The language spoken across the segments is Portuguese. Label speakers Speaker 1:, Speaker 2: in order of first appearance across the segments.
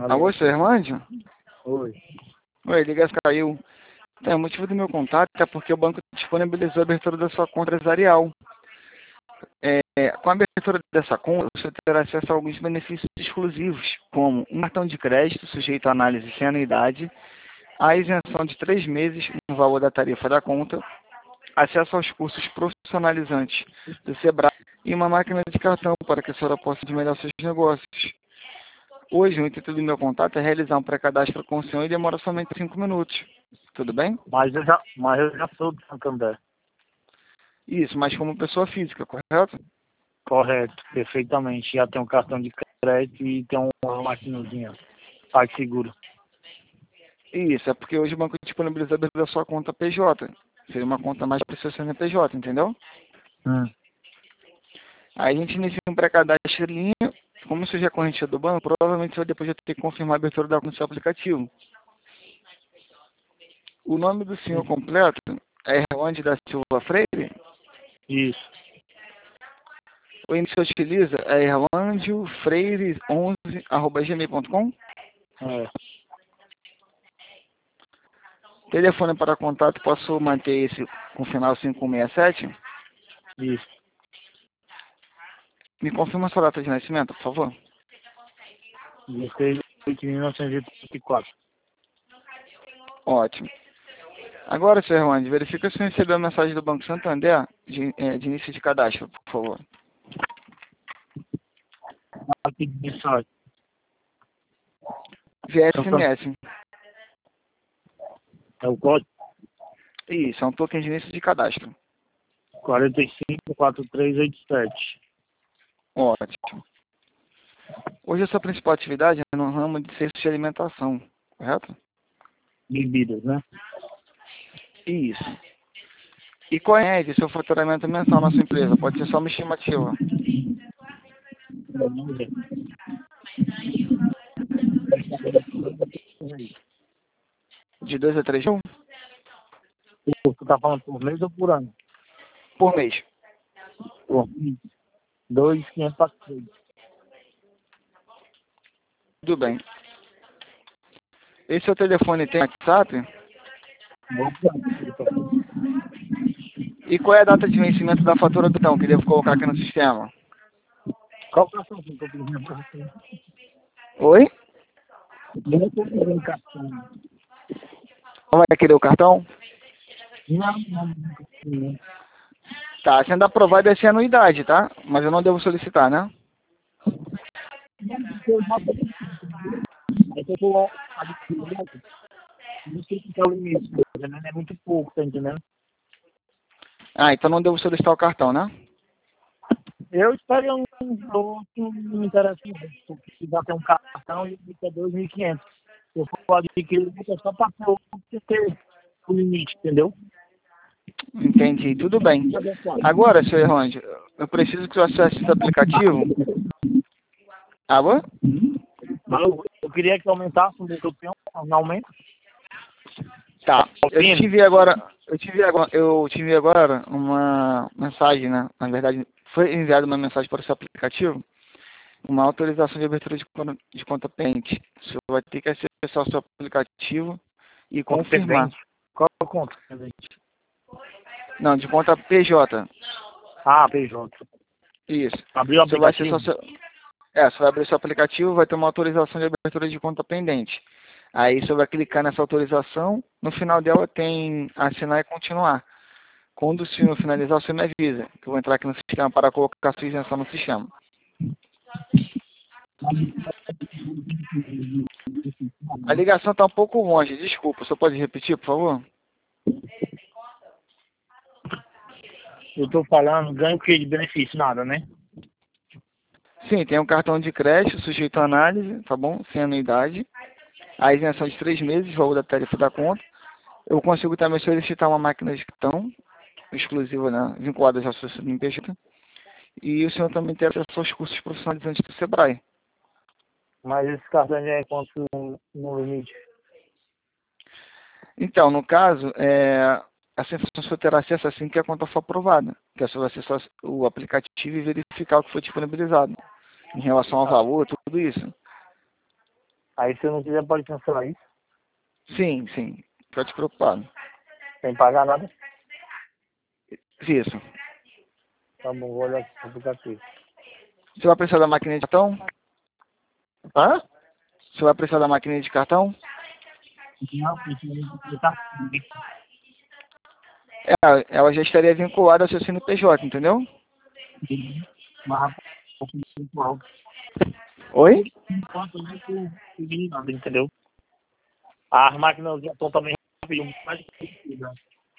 Speaker 1: Alô, seu Hermândio?
Speaker 2: Oi.
Speaker 1: Oi, liga caiu. Então, o motivo do meu contato é porque o banco disponibilizou a abertura da sua conta empresarial. Com a abertura dessa conta, você terá acesso a alguns benefícios exclusivos, como um cartão de crédito sujeito à análise sem anuidade, a isenção de 3 meses no valor da tarifa da conta, acesso aos cursos profissionalizantes do Sebrae e uma máquina de cartão para que a senhora possa melhorar seus negócios. Hoje, o intuito do meu contato é realizar um pré-cadastro com o senhor e demora somente 5 minutos. Tudo bem?
Speaker 2: Mas eu já sou de Santander.
Speaker 1: Isso, mas como pessoa física, correto?
Speaker 2: Correto, perfeitamente. Já tem um cartão de crédito e tem uma maquinazinha. PagSeguro.
Speaker 1: Isso, é porque hoje o banco disponibiliza a sua conta PJ. Seria uma conta mais para o seu CNPJ, entendeu? Aí a gente inicia um pré-cadastro em linha. Como você já é corrente do banco, provavelmente você vai depois ter que confirmar a abertura da conta no seu aplicativo. O nome do senhor completo é Erlande da Silva Freire?
Speaker 2: Isso.
Speaker 1: O e-mail que você utiliza é erlandiofreire11@gmail.com?
Speaker 2: É.
Speaker 1: Telefone para contato, posso manter esse com final 567?
Speaker 2: Isso.
Speaker 1: Me confirma a sua data de nascimento, por favor.
Speaker 2: 16 de 1984.
Speaker 1: Ótimo. Agora, senhor Erlande, verifica se recebeu a mensagem do Banco Santander de início de cadastro, por favor.
Speaker 2: Aqui de mensagem.
Speaker 1: Via SMS.
Speaker 2: É o código
Speaker 1: Isso, é um token de início de cadastro.
Speaker 2: 454387.
Speaker 1: Ótimo. Hoje a sua principal atividade é no ramo de serviços de alimentação, correto?
Speaker 2: Bebidas, né?
Speaker 1: Isso. E qual é o seu faturamento mensal na sua empresa? Pode ser só uma estimativa. De 2 a 3 mil
Speaker 2: Tu tá falando por mês ou por ano?
Speaker 1: por mês.
Speaker 2: Por 2.500 para 3.
Speaker 1: Tudo bem. Esse seu telefone tem WhatsApp? E qual é a data de vencimento da fatura do cartão que devo colocar aqui no sistema?
Speaker 2: Qual que é o cartão que eu tô pedindo pra você?
Speaker 1: Oi?
Speaker 2: Eu tô pedindo cartão.
Speaker 1: Não vai querer o cartão?
Speaker 2: Não.
Speaker 1: Tá, sendo aprovado é sem anuidade, tá? Mas eu não devo solicitar, né?
Speaker 2: É que eu tô adquirindo, não sei se é o limite, né? É muito pouco, tá entendendo?
Speaker 1: Ah, então não devo solicitar o cartão, né?
Speaker 2: Eu espero um valor que não me interessa, se precisar ter um cartão e é 2.500. Se eu for adquirir, é só para ter o limite, entendeu?
Speaker 1: Entendi, tudo bem. Agora, senhor Erlande, eu preciso que você acesse esse aplicativo. Alô?
Speaker 2: Eu queria que aumentasse o meu que eu tenho, não aumenta.
Speaker 1: Tá, eu tive agora uma mensagem, né? Na verdade, foi enviada uma mensagem para o seu aplicativo, uma autorização de abertura de conta pendente. Você vai ter que acessar o seu aplicativo e confirmar.
Speaker 2: Qual é a conta pendente?
Speaker 1: Não, de conta PJ.
Speaker 2: Ah, PJ.
Speaker 1: Isso.
Speaker 2: Abriu o aplicativo?
Speaker 1: Você vai abrir seu aplicativo, vai ter uma autorização de abertura de conta pendente. Aí você vai clicar nessa autorização, no final dela tem assinar e continuar. Quando o senhor finalizar, você me avisa, que eu vou entrar aqui no sistema para colocar a sua isenção no sistema. A ligação está um pouco longe, desculpa, você pode repetir, por favor?
Speaker 2: Eu tô falando, ganho o que de benefício? Nada, né?
Speaker 1: Sim, tem um cartão de crédito sujeito à análise, tá bom? Sem anuidade. A isenção de 3 meses, valor da tarifa da conta. Eu consigo também solicitar uma máquina de cartão exclusiva, né, vinculada à sua CNPJ. E o senhor também tem acesso aos cursos profissionalizantes do Sebrae.
Speaker 2: Mas esse cartão é quanto no limite?
Speaker 1: Então, no caso, a sensação só terá acesso assim que a conta for aprovada. Que é só acessar o aplicativo e verificar o que foi disponibilizado. Em relação ao valor, tudo isso.
Speaker 2: Aí se eu não quiser pode cancelar isso,
Speaker 1: Sim, sim. Pode preocupar.
Speaker 2: sem pagar nada.
Speaker 1: Isso.
Speaker 2: Tá bom, vou olhar aqui no aplicativo.
Speaker 1: Você vai precisar da máquina de cartão?
Speaker 2: Hã?
Speaker 1: Você vai precisar da máquina de cartão?
Speaker 2: Não, tá.
Speaker 1: Ela já estaria vinculada ao seu CNPJ, entendeu?
Speaker 2: Mas alto.
Speaker 1: Oi?
Speaker 2: Entendeu? As máquinas estão também rapidinho, mais rápido.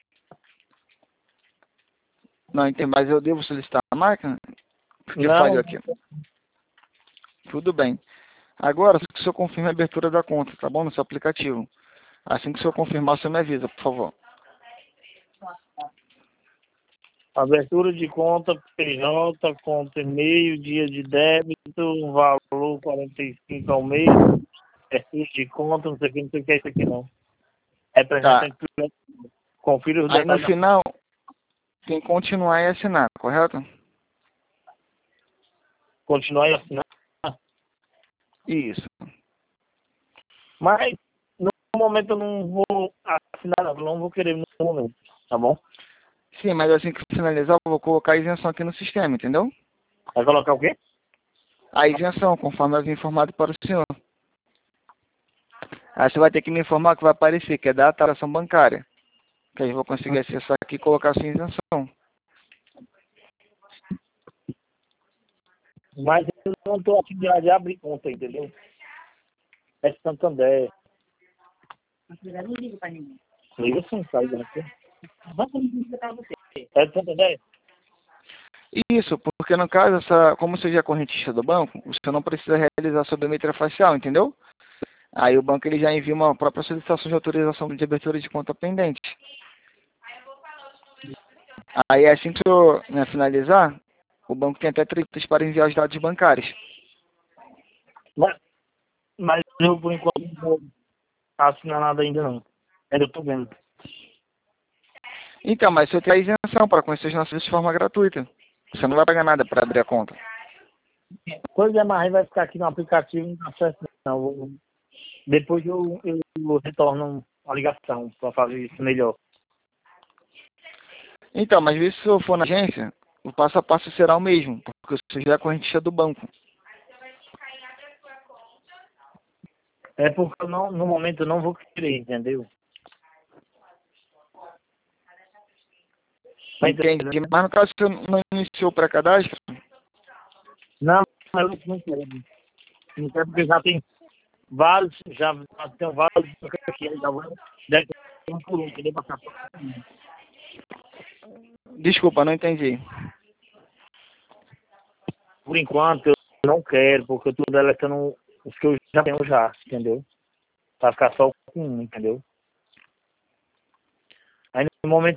Speaker 1: Não entendi, mas eu devo solicitar a máquina? Porque falhou
Speaker 2: Não,
Speaker 1: aqui. Tudo bem. Agora, que o senhor confirme a abertura da conta, tá bom? No seu aplicativo. Assim que o senhor confirmar, o senhor me avisa, por favor.
Speaker 2: abertura de conta PJ, conta e-mail, dia de débito, valor 45 ao mês, abertura de conta, não sei o que é isso aqui não.
Speaker 1: Tá.
Speaker 2: Representante, confira os
Speaker 1: Aí no
Speaker 2: detalhes.
Speaker 1: final, tem que continuar e assinar, correto?
Speaker 2: Continuar e assinar.
Speaker 1: Isso.
Speaker 2: Mas no momento eu não vou assinar, não vou querer no momento, tá bom?
Speaker 1: Sim, mas assim que finalizar, eu vou colocar a isenção aqui no sistema, entendeu?
Speaker 2: Vai colocar o quê?
Speaker 1: A isenção, conforme eu havia informado para o senhor. Aí você vai ter que me informar que vai aparecer, que é da atuação bancária. Que aí eu vou conseguir acessar aqui e colocar a sua isenção.
Speaker 2: Mas eu não estou aqui de abrir conta, entendeu? É Santander. Liga sim, sai daqui. É de Santander?
Speaker 1: Isso, porque no caso, como você já é correntista do banco, você não precisa realizar sua biometria facial, entendeu? Aí o banco ele já envia uma própria solicitação de autorização de abertura de conta pendente. Aí assim que o senhor, né, finalizar, o banco tem até 30 dias para enviar os dados bancários.
Speaker 2: Mas eu, por enquanto, não vou assinar nada ainda não. Ainda estou vendo.
Speaker 1: Então, mas você tem a isenção para conhecer os nossos serviços de forma gratuita. Você não vai pagar nada para abrir a conta.
Speaker 2: Pois é, mas aí vai ficar aqui no aplicativo, não dá certo não. Depois eu retorno a ligação para fazer isso melhor.
Speaker 1: Então, mas se o senhor for na agência, o passo a passo será o mesmo, porque o senhor já é correntista do banco.
Speaker 2: É porque eu não, no momento eu não vou querer, entendeu? Tá
Speaker 1: Entendi.
Speaker 2: entendendo?
Speaker 1: Mas no caso, o senhor não iniciou o pré-cadastro?
Speaker 2: Não, mas eu não quero. Não quero porque já tem vários, já tem vários aqui, já deve ter um por um, entendeu? Passar por um.
Speaker 1: Desculpa, não entendi.
Speaker 2: Por enquanto eu não quero, porque eu estou deletando os que eu já tenho já, entendeu? Pra ficar só com um, entendeu? Aí no momento